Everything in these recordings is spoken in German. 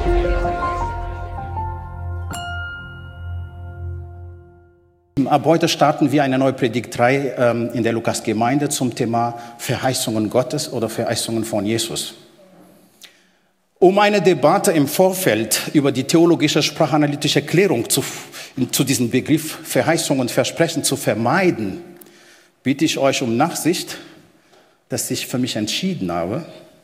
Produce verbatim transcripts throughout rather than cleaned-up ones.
Ab heute starten wir eine neue Predigtreihe ähm, in der Lukas-Gemeinde zum Thema Verheißungen Gottes oder Verheißungen von Jesus. Um eine Debatte im Vorfeld über die theologische sprachanalytische Klärung zu, zu diesem Begriff Verheißung und Versprechen zu vermeiden, bitte ich euch um Nachsicht, dass ich für mich entschieden habe,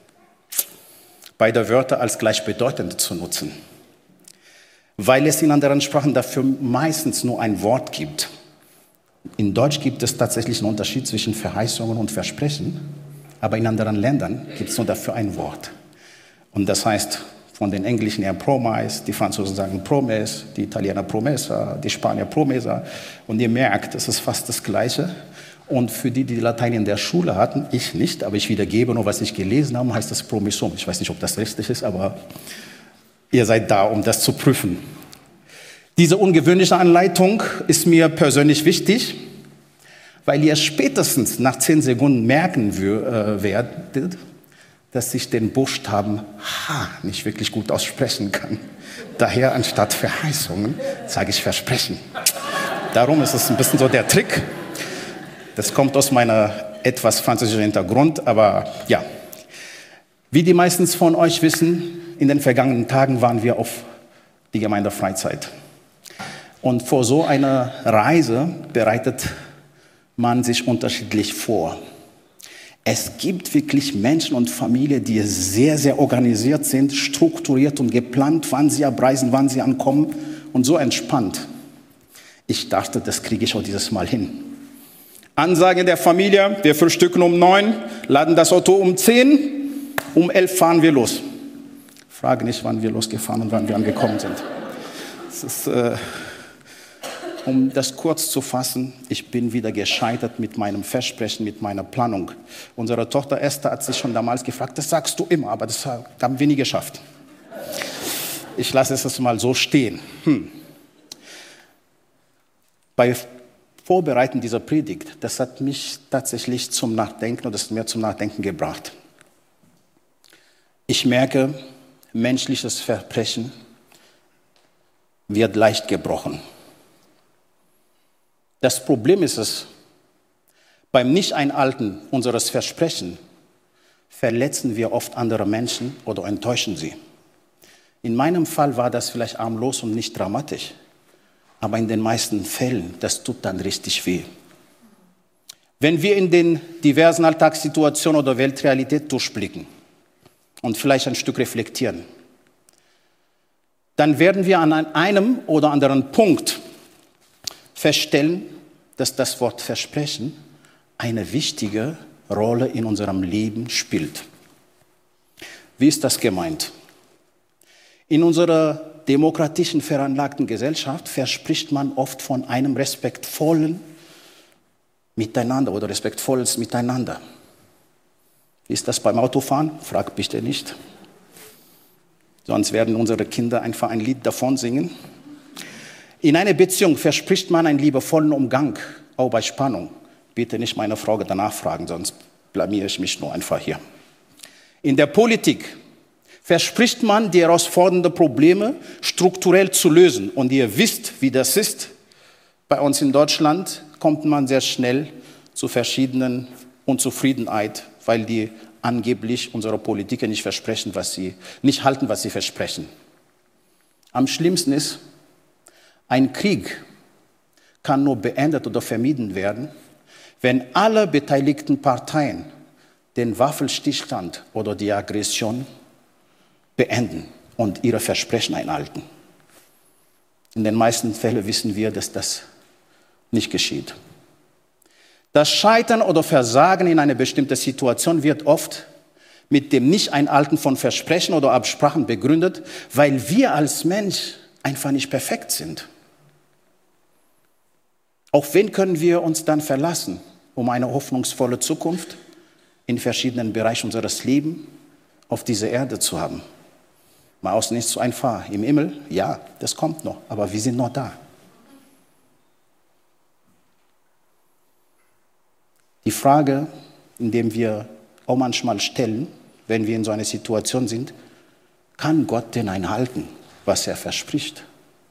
beide Wörter als gleichbedeutend zu nutzen, weil es in anderen Sprachen dafür meistens nur ein Wort gibt. In Deutsch gibt es tatsächlich einen Unterschied zwischen Verheißungen und Versprechen, aber in anderen Ländern gibt es nur dafür ein Wort. Und das heißt von den Englischen her Promise, die Franzosen sagen Promise, die Italiener Promessa, die Spanier Promesa. Und ihr merkt, es ist fast das Gleiche. Und für die, die Latein in der Schule hatten, ich nicht, aber ich wiedergebe nur, was ich gelesen habe, heißt das Promissum. Ich weiß nicht, ob das richtig ist, aber ihr seid da, um das zu prüfen. Diese ungewöhnliche Anleitung ist mir persönlich wichtig, weil ihr spätestens nach zehn Sekunden merken werdet, dass ich den Buchstaben H nicht wirklich gut aussprechen kann. Daher anstatt Verheißungen sage ich Versprechen. Darum ist es ein bisschen so der Trick. Das kommt aus meiner etwas französischen Hintergrund, aber ja. Wie die meisten von euch wissen, in den vergangenen Tagen waren wir auf die Gemeindefreizeit. Und vor so einer Reise bereitet man sich unterschiedlich vor. Es gibt wirklich Menschen und Familien, die sehr, sehr organisiert sind, strukturiert und geplant, wann sie abreisen, wann sie ankommen und so entspannt. Ich dachte, das kriege ich auch dieses Mal hin. Ansage der Familie, wir frühstücken um neun, laden das Auto um zehn, um elf fahren wir los. Frage nicht, wann wir losgefahren und wann wir angekommen sind. Das ist, äh, um das kurz zu fassen, ich bin wieder gescheitert mit meinem Versprechen, mit meiner Planung. Unsere Tochter Esther hat sich schon damals gefragt, das sagst du immer, aber das haben wir nie geschafft. Ich lasse es mal so stehen. Hm. Bei Vorbereiten dieser Predigt, das hat mich tatsächlich zum Nachdenken oder das hat mir zum Nachdenken gebracht. Ich merke, menschliches Versprechen wird leicht gebrochen. Das Problem ist es, beim Nicht-Einhalten unseres Versprechens verletzen wir oft andere Menschen oder enttäuschen sie. In meinem Fall war das vielleicht harmlos und nicht dramatisch, aber in den meisten Fällen, das tut dann richtig weh. Wenn wir in den diversen Alltagssituationen oder Weltrealität durchblicken und vielleicht ein Stück reflektieren, dann werden wir an einem oder anderen Punkt feststellen, dass das Wort Versprechen eine wichtige Rolle in unserem Leben spielt. Wie ist das gemeint? In unserer demokratischen, veranlagten Gesellschaft verspricht man oft von einem respektvollen Miteinander oder respektvolles Miteinander. Wie ist das beim Autofahren? Frag bitte nicht. Sonst werden unsere Kinder einfach ein Lied davon singen. In einer Beziehung verspricht man einen liebevollen Umgang, auch bei Spannung. Bitte nicht meine Frau danach fragen, sonst blamiere ich mich nur einfach hier. In der Politik verspricht man, die herausfordernden Probleme strukturell zu lösen. Und ihr wisst, wie das ist. Bei uns in Deutschland kommt man sehr schnell zu verschiedenen Unzufriedenheit, weil die angeblich unsere Politiker nicht versprechen, was sie nicht halten, was sie versprechen. Am schlimmsten ist, ein Krieg kann nur beendet oder vermieden werden, wenn alle beteiligten Parteien den Waffenstillstand oder die Aggression beenden und ihre Versprechen einhalten. In den meisten Fällen wissen wir, dass das nicht geschieht. Das Scheitern oder Versagen in einer bestimmten Situation wird oft mit dem Nicht-Einhalten von Versprechen oder Absprachen begründet, weil wir als Mensch einfach nicht perfekt sind. Auf wen können wir uns dann verlassen, um eine hoffnungsvolle Zukunft in verschiedenen Bereichen unseres Lebens auf dieser Erde zu haben? Mal aus nicht so einfach. Im Himmel, ja, das kommt noch, aber wir sind noch da. Die Frage, in der wir auch manchmal stellen, wenn wir in so einer Situation sind, Kann Gott denn einhalten, was er verspricht?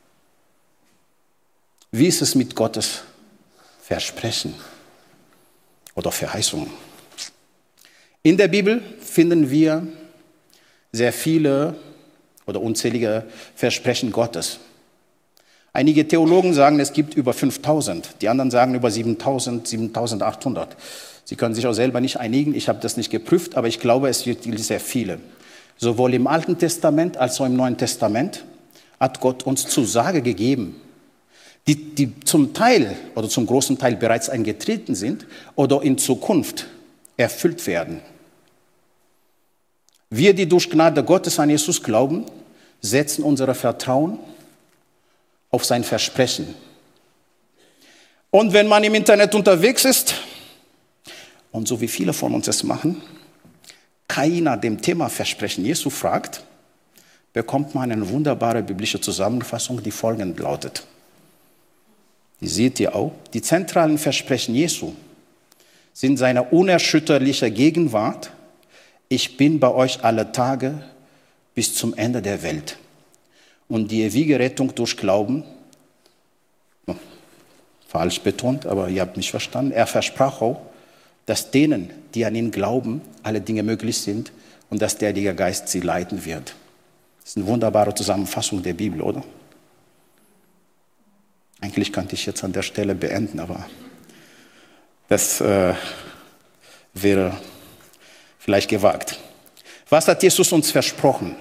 Wie ist es mit Gottes Versprechen oder Verheißungen? In der Bibel finden wir sehr viele oder unzählige Versprechen Gottes. Einige Theologen sagen, es gibt über fünftausend, die anderen sagen über siebentausend, siebentausendachthundert. Sie können sich auch selber nicht einigen, ich habe das nicht geprüft, aber ich glaube, es gibt sehr viele. Sowohl im Alten Testament als auch im Neuen Testament hat Gott uns Zusage gegeben, die, die zum Teil oder zum großen Teil bereits eingetreten sind oder in Zukunft erfüllt werden. Wir, die durch Gnade Gottes an Jesus glauben, setzen unser Vertrauen auf sein Versprechen. Und wenn man im Internet unterwegs ist, und so wie viele von uns es machen, keiner dem Thema Versprechen Jesu fragt, bekommt man eine wunderbare biblische Zusammenfassung, die folgend lautet. Die seht ihr auch. Die zentralen Versprechen Jesu sind seine unerschütterliche Gegenwart. Ich bin bei euch alle Tage bis zum Ende der Welt. Und die ewige Rettung durch Glauben, falsch betont, aber ihr habt mich verstanden, er versprach auch, dass denen, die an ihn glauben, alle Dinge möglich sind und dass der Heilige Geist sie leiten wird. Das ist eine wunderbare Zusammenfassung der Bibel, oder? Eigentlich könnte ich jetzt an der Stelle beenden, aber das äh, wäre vielleicht gewagt. Was hat Jesus uns versprochen?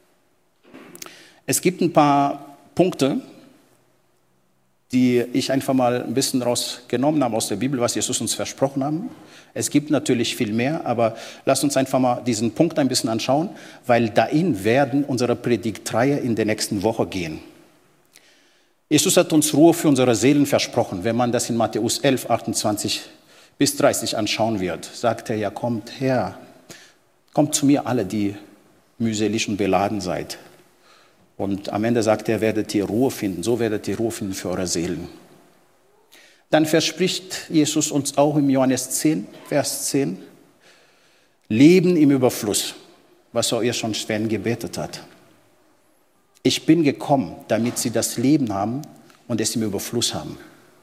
Es gibt ein paar Punkte, die ich einfach mal ein bisschen rausgenommen habe aus der Bibel, was Jesus uns versprochen hat. Es gibt natürlich viel mehr, aber lasst uns einfach mal diesen Punkt ein bisschen anschauen, weil dahin werden unsere Predigtreihe in der nächsten Woche gehen. Jesus hat uns Ruhe für unsere Seelen versprochen. Wenn man das in Matthäus elf, achtundzwanzig bis dreißig anschauen wird, sagt er, ja, kommt her, kommt zu mir alle, die mühselig und beladen seid. Und am Ende sagt er, werdet ihr Ruhe finden, so werdet ihr Ruhe finden für eure Seelen. Dann verspricht Jesus uns auch im Johannes zehn, Vers zehn, Leben im Überfluss, was auch ihr schon Sven gebetet hat. Ich bin gekommen, damit sie das Leben haben und es im Überfluss haben.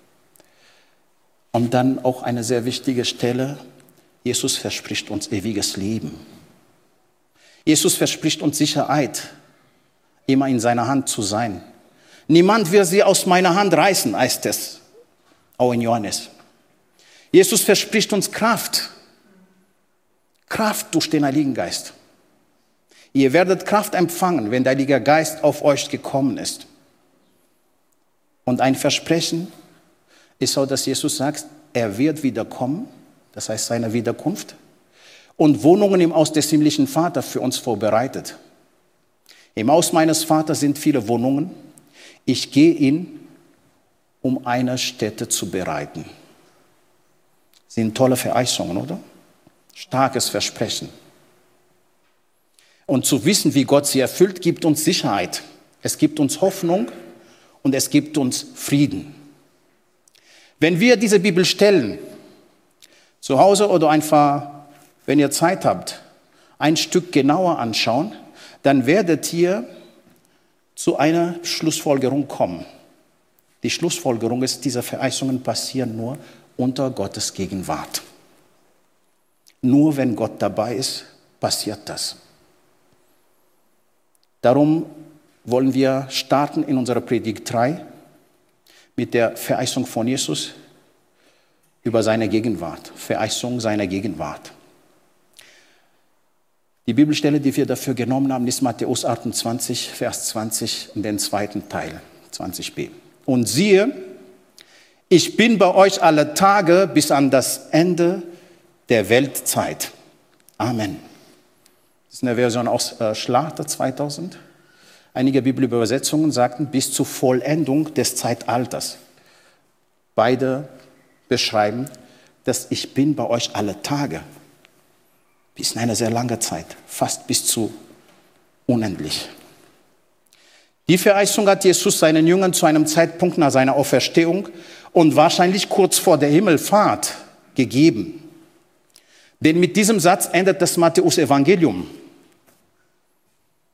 Und dann auch eine sehr wichtige Stelle, Jesus verspricht uns ewiges Leben. Jesus verspricht uns Sicherheit, immer in seiner Hand zu sein. Niemand wird sie aus meiner Hand reißen, heißt es, auch in Johannes. Jesus verspricht uns Kraft, Kraft durch den Heiligen Geist. Ihr werdet Kraft empfangen, wenn der Heilige Geist auf euch gekommen ist. Und ein Versprechen ist auch, dass Jesus sagt, er wird wiederkommen, das heißt seine Wiederkunft, und Wohnungen im Haus des himmlischen Vaters für uns vorbereitet. Im Haus meines Vaters sind viele Wohnungen. Ich gehe hin, um eine Stätte zu bereiten. Das sind tolle Verheißungen, oder? Starkes Versprechen. Und zu wissen, wie Gott sie erfüllt, gibt uns Sicherheit. Es gibt uns Hoffnung und es gibt uns Frieden. Wenn wir diese Bibel stellen, zu Hause oder einfach, wenn ihr Zeit habt, ein Stück genauer anschauen, dann werdet ihr zu einer Schlussfolgerung kommen. Die Schlussfolgerung ist, diese Verheißungen passieren nur unter Gottes Gegenwart. Nur wenn Gott dabei ist, passiert das. Darum wollen wir starten in unserer Predigt drei mit der Verheißung von Jesus über seine Gegenwart. Verheißung seiner Gegenwart. Die Bibelstelle, die wir dafür genommen haben, ist Matthäus achtundzwanzig, Vers zwanzig, und den zweiten Teil, zwanzig b. Und siehe, ich bin bei euch alle Tage bis an das Ende der Weltzeit. Amen. Das ist eine Version aus äh, Schlachter zweitausend. Einige Bibelübersetzungen sagten, bis zur Vollendung des Zeitalters. Beide beschreiben, dass ich bin bei euch alle Tage. Bis in eine sehr lange Zeit, fast bis zu unendlich. Die Verheißung hat Jesus seinen Jüngern zu einem Zeitpunkt nach seiner Auferstehung und wahrscheinlich kurz vor der Himmelfahrt gegeben. Denn mit diesem Satz endet das Matthäus-Evangelium.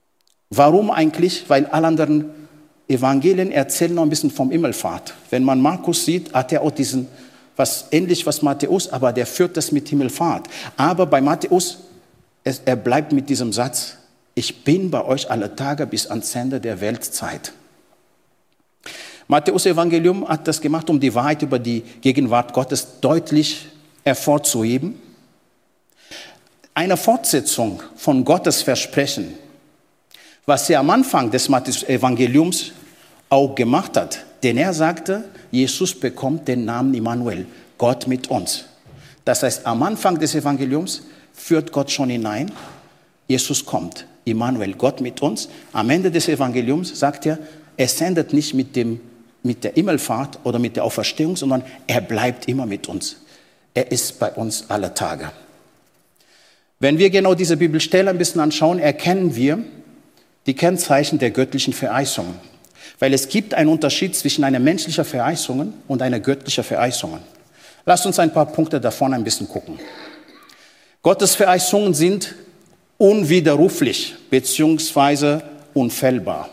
Warum eigentlich? Weil alle anderen Evangelien erzählen noch ein bisschen vom Himmelfahrt. Wenn man Markus sieht, hat er auch diesen, was ähnlich was Matthäus, aber der führt das mit Himmelfahrt. Aber bei Matthäus, es, er bleibt mit diesem Satz, ich bin bei euch alle Tage bis ans Ende der Weltzeit. Matthäus Evangelium hat das gemacht, um die Wahrheit über die Gegenwart Gottes deutlich hervorzuheben. Eine Fortsetzung von Gottes Versprechen, was er am Anfang des Matthäus-Evangeliums auch gemacht hat. Denn er sagte, Jesus bekommt den Namen Immanuel, Gott mit uns. Das heißt, am Anfang des Evangeliums führt Gott schon hinein, Jesus kommt, Immanuel, Gott mit uns. Am Ende des Evangeliums sagt er, es endet nicht mit, dem, mit der Himmelfahrt oder mit der Auferstehung, sondern er bleibt immer mit uns. Er ist bei uns alle Tage. Wenn wir genau diese Bibelstelle ein bisschen anschauen, erkennen wir die Kennzeichen der göttlichen Verheißungen. Weil es gibt einen Unterschied zwischen einer menschlichen Verheißung und einer göttlichen Verheißung. Lasst uns ein paar Punkte davon ein bisschen gucken. Gottes Verheißungen sind unwiderruflich bzw. unfehlbar.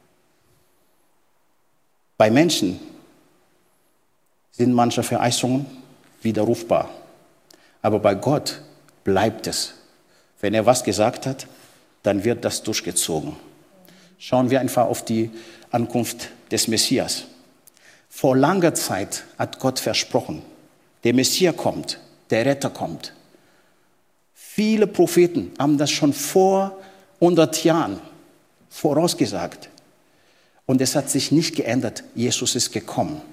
Bei Menschen sind manche Verheißungen widerrufbar. Aber bei Gott bleibt es. Wenn er was gesagt hat, dann wird das durchgezogen. Schauen wir einfach auf die Ankunft des Messias. Vor langer Zeit hat Gott versprochen, der Messias kommt, der Retter kommt. Viele Propheten haben das schon vor hundert Jahren vorausgesagt. Und es hat sich nicht geändert. Jesus ist gekommen.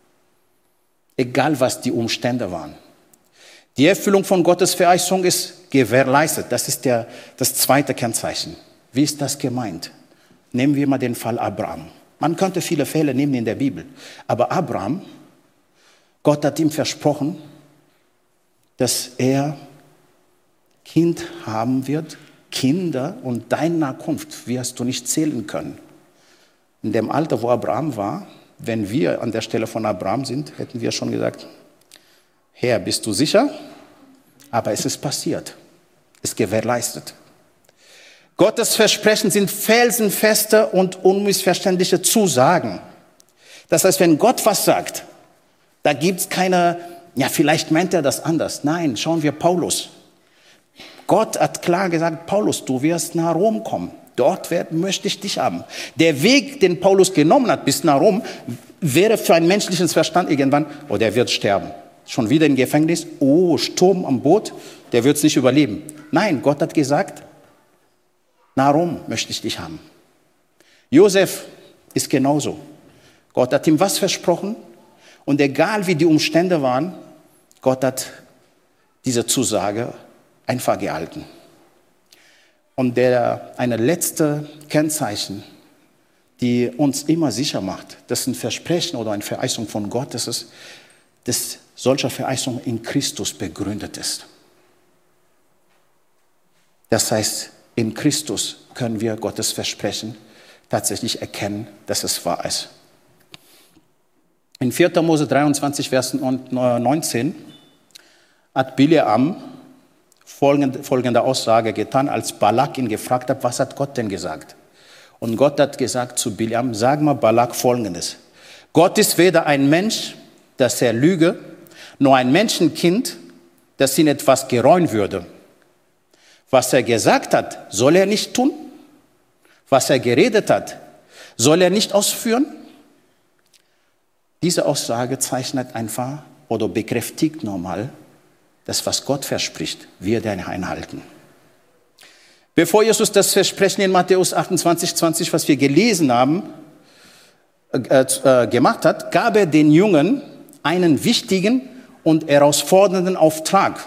Egal, was die Umstände waren. Die Erfüllung von Gottes Verheißung ist gewährleistet. Das ist der, das zweite Kennzeichen. Wie ist das gemeint? Nehmen wir mal den Fall Abraham. Man könnte viele Fälle nehmen in der Bibel. Aber Abraham, Gott hat ihm versprochen, dass er Kind haben wird, Kinder, und deine Nachkunft wirst du nicht zählen können. In dem Alter, wo Abraham war, wenn wir an der Stelle von Abraham sind, hätten wir schon gesagt, Herr, bist du sicher? Aber es ist passiert. Es ist gewährleistet. Gottes Versprechen sind felsenfeste und unmissverständliche Zusagen. Das heißt, wenn Gott was sagt, da gibt es keine, ja, vielleicht meint er das anders. Nein, schauen wir Paulus. Gott hat klar gesagt, Paulus, du wirst nach Rom kommen. Dort werd, möchte ich dich haben. Der Weg, den Paulus genommen hat bis nach Rom, wäre für einen menschlichen Verstand irgendwann, oh, der wird sterben. Schon wieder im Gefängnis, oh, Sturm am Boot, der wird es nicht überleben. Nein, Gott hat gesagt, nach Rom möchte ich dich haben. Josef ist genauso. Gott hat ihm was versprochen und egal wie die Umstände waren, Gott hat diese Zusage einfach gehalten. Und der, eine letzte Kennzeichen, die uns immer sicher macht, dass ein Versprechen oder eine Verheißung von Gott, dass es, dass solche Verheißung in Christus begründet ist. Das heißt, in Christus können wir Gottes Versprechen tatsächlich erkennen, dass es wahr ist. In vierter Mose dreiundzwanzig, Vers neunzehn hat Bileam folgende, folgende Aussage getan, als Balak ihn gefragt hat, was hat Gott denn gesagt? Und Gott hat gesagt zu Bileam, sag mal Balak Folgendes. Gott ist weder ein Mensch, dass er lüge, noch ein Menschenkind, das ihn etwas gereuen würde. Was er gesagt hat, soll er nicht tun? Was er geredet hat, soll er nicht ausführen? Diese Aussage zeichnet einfach oder bekräftigt nochmal, dass was Gott verspricht, wird er einhalten. Bevor Jesus das Versprechen in Matthäus achtundzwanzig, zwanzig, was wir gelesen haben, äh, äh, gemacht hat, gab er den Jungen einen wichtigen und herausfordernden Auftrag.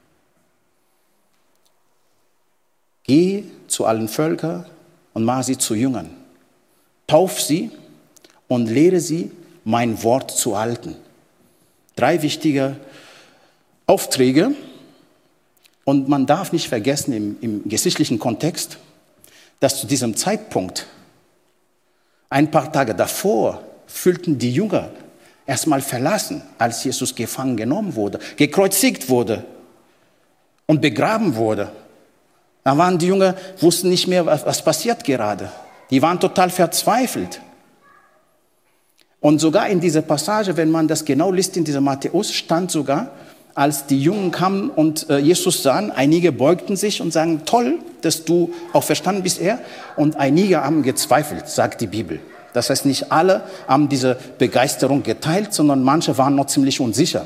Geh zu allen Völkern und mach sie zu Jüngern. Tauf sie und lehre sie, mein Wort zu halten. Drei wichtige Aufträge. Und man darf nicht vergessen, im, im geschichtlichen Kontext, dass zu diesem Zeitpunkt, ein paar Tage davor, fühlten die Jünger erstmal verlassen, als Jesus gefangen genommen wurde, gekreuzigt wurde und begraben wurde. Da waren die Jünger, wussten nicht mehr, was, was passiert gerade. Die waren total verzweifelt. Und sogar in dieser Passage, wenn man das genau liest, in dieser Matthäus, stand sogar, als die Jungen kamen und äh, Jesus sahen, einige beugten sich und sagen, toll, dass du auch verstanden bist, er. Und einige haben gezweifelt, sagt die Bibel. Das heißt, nicht alle haben diese Begeisterung geteilt, sondern manche waren noch ziemlich unsicher.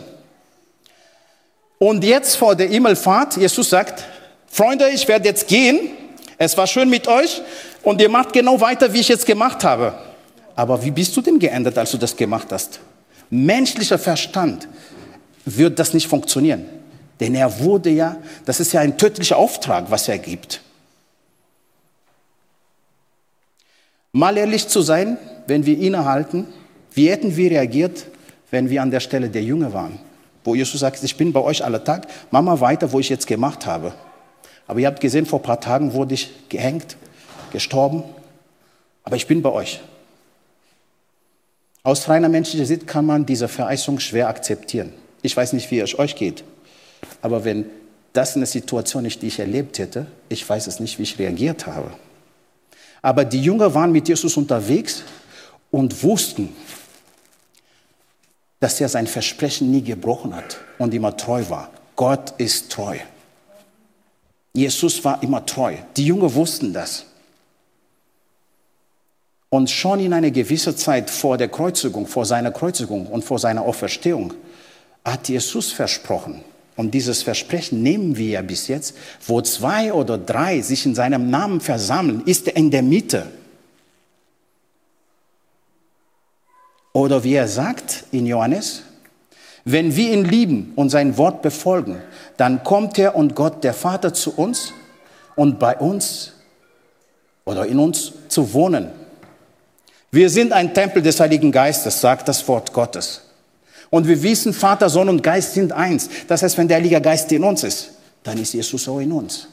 Und jetzt vor der Himmelfahrt, Jesus sagt, Freunde, ich werde jetzt gehen. Es war schön mit euch und ihr macht genau weiter, wie ich jetzt gemacht habe. Aber wie bist du denn geändert, als du das gemacht hast? Menschlicher Verstand wird das nicht funktionieren. Denn er wurde ja, das ist ja ein tödlicher Auftrag, was er gibt. Mal ehrlich zu sein, wenn wir innehalten, wie hätten wir reagiert, wenn wir an der Stelle der Jünger waren? Wo Jesus sagt, ich bin bei euch alle Tag, mach mal weiter, wo ich jetzt gemacht habe. Aber ihr habt gesehen, vor ein paar Tagen wurde ich gehängt, gestorben, aber ich bin bei euch. Aus reiner menschlicher Sicht kann man diese Verheißung schwer akzeptieren. Ich weiß nicht, wie es euch geht, aber wenn das eine Situation ist, die ich erlebt hätte, ich weiß es nicht, wie ich reagiert habe. Aber die Jünger waren mit Jesus unterwegs und wussten, dass er sein Versprechen nie gebrochen hat und immer treu war. Gott ist treu. Jesus war immer treu. Die Jünger wussten das. Und schon in einer gewissen Zeit vor der Kreuzigung, vor seiner Kreuzigung und vor seiner Auferstehung, hat Jesus versprochen. Und dieses Versprechen nehmen wir ja bis jetzt, wo zwei oder drei sich in seinem Namen versammeln, ist er in der Mitte. Oder wie er sagt in Johannes, wenn wir ihn lieben und sein Wort befolgen, dann kommt er und Gott, der Vater, zu uns und bei uns oder in uns zu wohnen. Wir sind ein Tempel des Heiligen Geistes, sagt das Wort Gottes. Und wir wissen, Vater, Sohn und Geist sind eins. Das heißt, wenn der Heilige Geist in uns ist, dann ist Jesus auch in uns.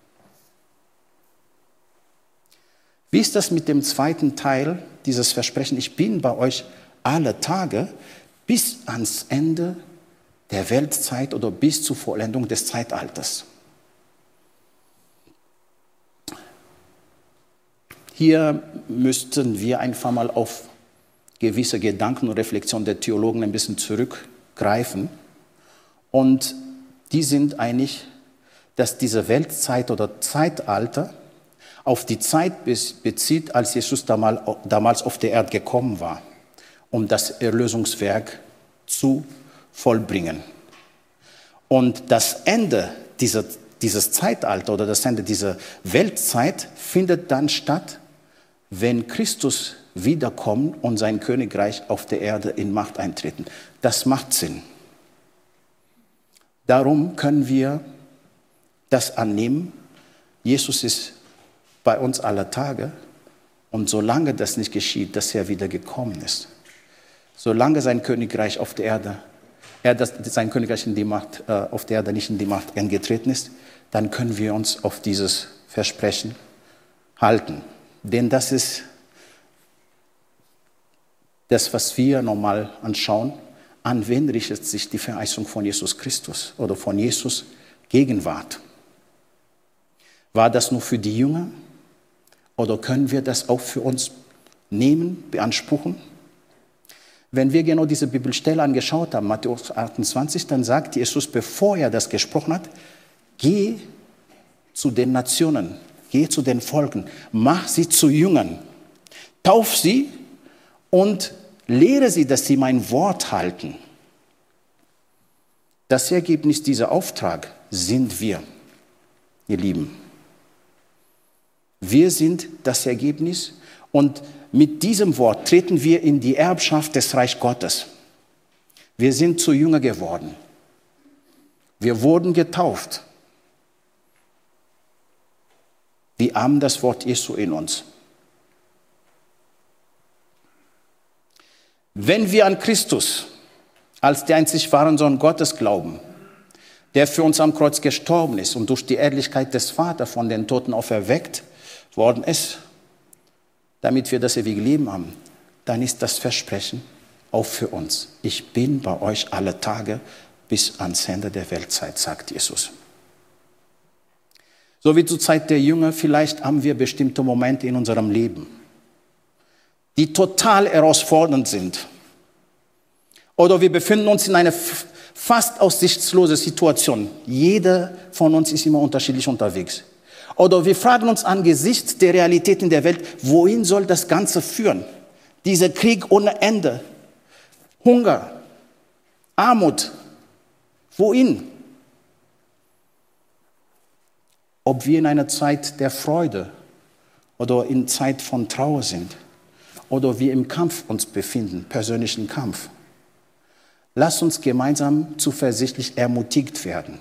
Wie ist das mit dem zweiten Teil dieses Versprechens? Ich bin bei euch alle Tage bis ans Ende der Weltzeit oder bis zur Vollendung des Zeitalters. Hier müssten wir einfach mal auf gewisse Gedanken und Reflexionen der Theologen ein bisschen zurückgreifen. Und die sind einig, dass diese Weltzeit oder Zeitalter auf die Zeit bezieht, als Jesus damals auf der Erde gekommen war, um das Erlösungswerk zu vollbringen. Und das Ende dieser, dieses Zeitalter oder das Ende dieser Weltzeit findet dann statt, wenn Christus wiederkommt und sein Königreich auf der Erde in Macht eintreten. Das macht Sinn. Darum können wir das annehmen. Jesus ist bei uns aller Tage und solange das nicht geschieht, dass er wieder gekommen ist, solange sein Königreich auf der Erde, er das, sein Königreich in die Macht, äh, auf der Erde nicht in die Macht eingetreten ist, dann können wir uns auf dieses Versprechen halten. Denn das ist das, was wir normal anschauen. An wen richtet sich die Verheißung von Jesus Christus oder von Jesus Gegenwart? War das nur für die Jünger oder können wir das auch für uns nehmen, beanspruchen? Wenn wir genau diese Bibelstelle angeschaut haben, Matthäus achtundzwanzig, dann sagt Jesus, bevor er das gesprochen hat, geh zu den Nationen, geh zu den Volken, mach sie zu Jüngern, tauf sie und lehre sie, dass sie mein Wort halten. Das Ergebnis dieser Auftrag sind wir, ihr Lieben. Wir sind das Ergebnis und mit diesem Wort treten wir in die Erbschaft des Reich Gottes. Wir sind zu Jünger geworden. Wir wurden getauft. Wir haben das Wort Jesu in uns. Wenn wir an Christus als den einzig wahren Sohn Gottes glauben, der für uns am Kreuz gestorben ist und durch die Ehrlichkeit des Vaters von den Toten auferweckt worden ist, damit wir das ewige Leben haben, dann ist das Versprechen auch für uns. Ich bin bei euch alle Tage bis ans Ende der Weltzeit, sagt Jesus. So wie zur Zeit der Jünger, vielleicht haben wir bestimmte Momente in unserem Leben, die total herausfordernd sind. Oder wir befinden uns in einer fast aussichtslosen Situation. Jeder von uns ist immer unterschiedlich unterwegs. Oder wir fragen uns angesichts der Realität in der Welt, wohin soll das Ganze führen? Dieser Krieg ohne Ende, Hunger, Armut, wohin? Ob wir in einer Zeit der Freude oder in Zeit von Trauer sind oder wir im Kampf uns befinden, persönlichen Kampf. Lass uns gemeinsam zuversichtlich ermutigt werden,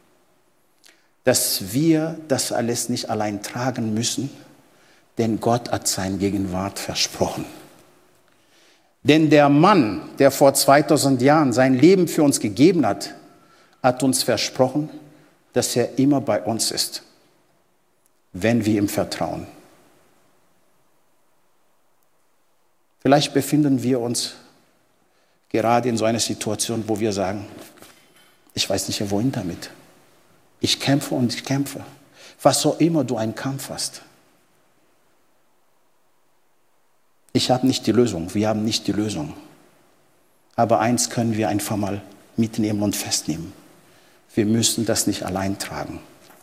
dass wir das alles nicht allein tragen müssen, denn Gott hat seine Gegenwart versprochen. Denn der Mann, der vor zweitausend Jahren sein Leben für uns gegeben hat, hat uns versprochen, dass er immer bei uns ist, wenn wir ihm vertrauen. Vielleicht befinden wir uns gerade in so einer Situation, wo wir sagen, ich weiß nicht, wohin damit. Ich kämpfe und ich kämpfe. Was auch immer du einen Kampf hast. Ich habe nicht die Lösung, wir haben nicht die Lösung. Aber eins können wir einfach mal mitnehmen und festnehmen. Wir müssen das nicht allein tragen.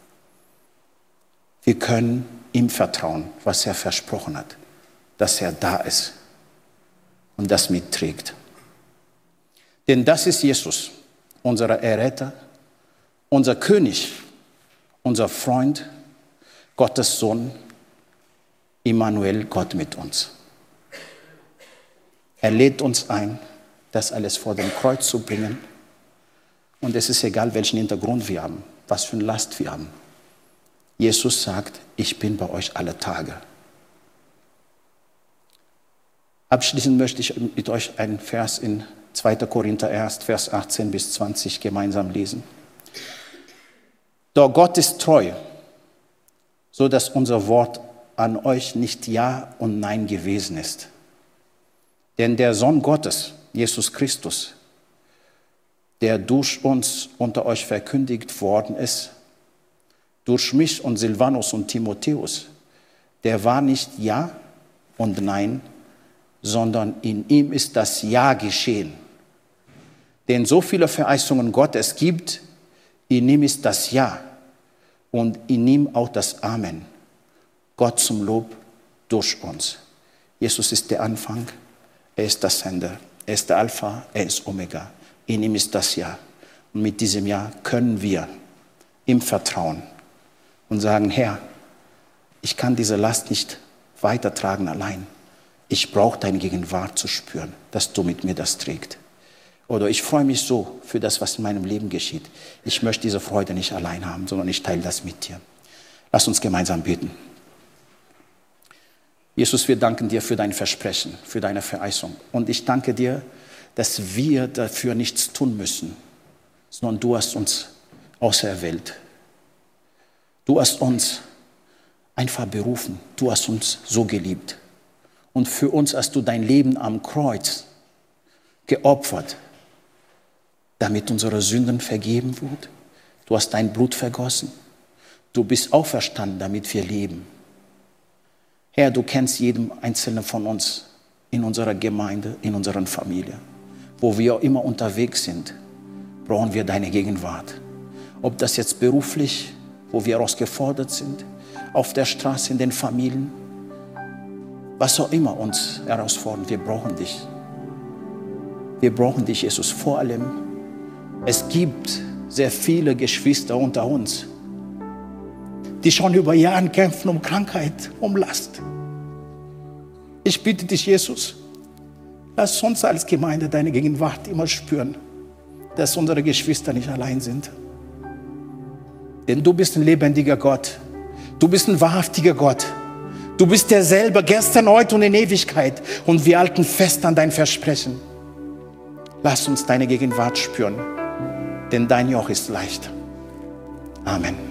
Wir können ihm vertrauen, was er versprochen hat, dass er da ist und das mitträgt. Denn das ist Jesus, unser Erretter, unser König, unser Freund, Gottes Sohn, Immanuel, Gott mit uns. Er lädt uns ein, das alles vor dem Kreuz zu bringen. Und es ist egal, welchen Hintergrund wir haben, was für eine Last wir haben. Jesus sagt, ich bin bei euch alle Tage. Abschließend möchte ich mit euch einen Vers in zweiter Korinther eins, Vers achtzehn bis zwanzig gemeinsam lesen. Doch Gott ist treu, so dass unser Wort an euch nicht Ja und Nein gewesen ist. Denn der Sohn Gottes, Jesus Christus, der durch uns unter euch verkündigt worden ist, durch mich und Silvanus und Timotheus, der war nicht Ja und Nein, sondern in ihm ist das Ja geschehen. Denn so viele Verheißungen Gottes gibt, in ihm ist das Ja und in ihm auch das Amen. Gott zum Lob durch uns. Jesus ist der Anfang, er ist das Ende, er ist der Alpha, er ist Omega. In ihm ist das Ja. Und mit diesem Ja können wir ihm vertrauen und sagen, Herr, ich kann diese Last nicht weitertragen allein. Ich brauche deine Gegenwart zu spüren, dass du mit mir das trägst. Oder ich freue mich so für das, was in meinem Leben geschieht. Ich möchte diese Freude nicht allein haben, sondern ich teile das mit dir. Lass uns gemeinsam beten. Jesus, wir danken dir für dein Versprechen, für deine Verheißung. Und ich danke dir, dass wir dafür nichts tun müssen, sondern du hast uns auserwählt. Du hast uns einfach berufen. Du hast uns so geliebt. Und für uns hast du dein Leben am Kreuz geopfert, damit unsere Sünden vergeben wurden. Du hast dein Blut vergossen. Du bist auferstanden, damit wir leben. Herr, du kennst jeden Einzelnen von uns in unserer Gemeinde, in unserer Familie. Wo wir auch immer unterwegs sind, brauchen wir deine Gegenwart. Ob das jetzt beruflich, wo wir herausgefordert sind, auf der Straße, in den Familien, was auch immer uns herausfordert, wir brauchen dich. Wir brauchen dich, Jesus, vor allem. Es gibt sehr viele Geschwister unter uns, die schon über Jahre kämpfen um Krankheit, um Last. Ich bitte dich, Jesus, lass uns als Gemeinde deine Gegenwart immer spüren, dass unsere Geschwister nicht allein sind. Denn du bist ein lebendiger Gott. Du bist ein wahrhaftiger Gott. Du bist derselbe gestern, heute und in Ewigkeit. Und wir halten fest an dein Versprechen. Lass uns deine Gegenwart spüren, denn dein Joch ist leicht. Amen.